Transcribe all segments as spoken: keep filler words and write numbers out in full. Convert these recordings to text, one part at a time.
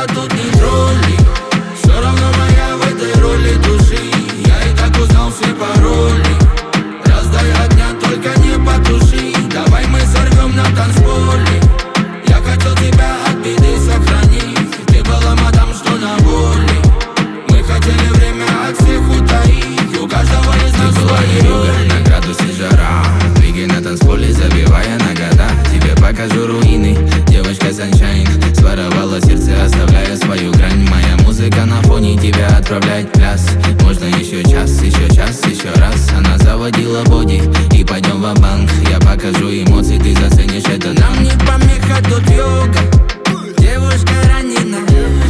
тут не тролли. Все равно моя в этой роли души. Я и так узнал все пароли. Раздай огня, только не потуши. Давай мы сорвем на танцполе. Я хотел тебя от беды сохранить. Ты была мадам, что на воле. Мы хотели время от всех утаить. У каждого из нас свои роли. На градусе жара, двигай на танцполе, забивая на года. Тебе покажу руины, девочка Саншайн. Своровала сердце, оставляя свою грань. Моя музыка на фоне тебя отправляет в пляс. Можно еще час, еще час, еще раз. Она заводила боди, и пойдем ва-банк. Я покажу эмоции, ты заценишь это. Нам не помеха тут йога. Девушка ранена,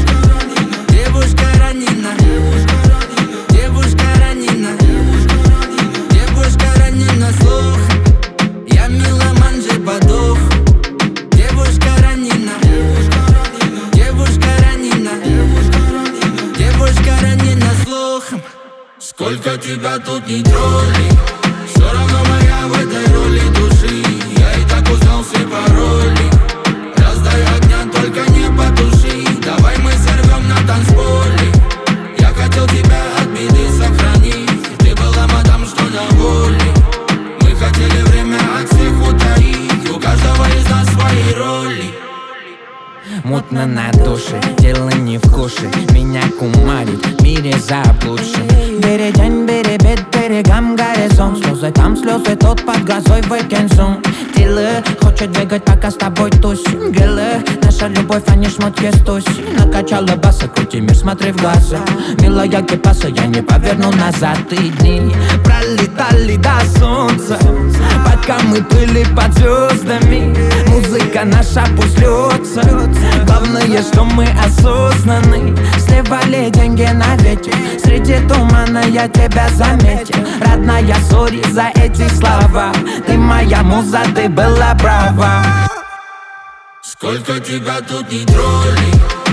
девушка ранена, девушка ранена, девушка ранена слух. Я меломан же подох. Девушка ранена, девушка ранена, девушка ранена слухом. Сколько тебя тут не тролли. Все равно моя в этой роли души. Я и так узнал все пароли. Раздай огня, только не потуши. Давай мы сорвем на танцполе. Я хотел тебя от беды сохранить. Ты была мадам, что на воле. Мы хотели время от всех утаить. У каждого из нас свои роли. Мутно на душе, дело не в куше. Меня кумарит, в мире заблудшим. Бери день, бери бед, берегам горизонт. Слезы там, слезы тут, под газой выкинь зум. Дилы, хочет бегать, пока с тобой тусим. Гелы, наша любовь, а не шмотки с туси. Накачала баса, крути мир, смотри в глаза. Милая кипаса, я не поверну назад. И дни пролетали до солнца, пока мы были под звездами. Музыка наша пусть льется. Главное, что мы осознаны. Сливали деньги на ветер. Среди тумана я тебя заметил. Родная, сори за эти слова. Ты моя муза, ты была права. Сколько тебя тут не тролли.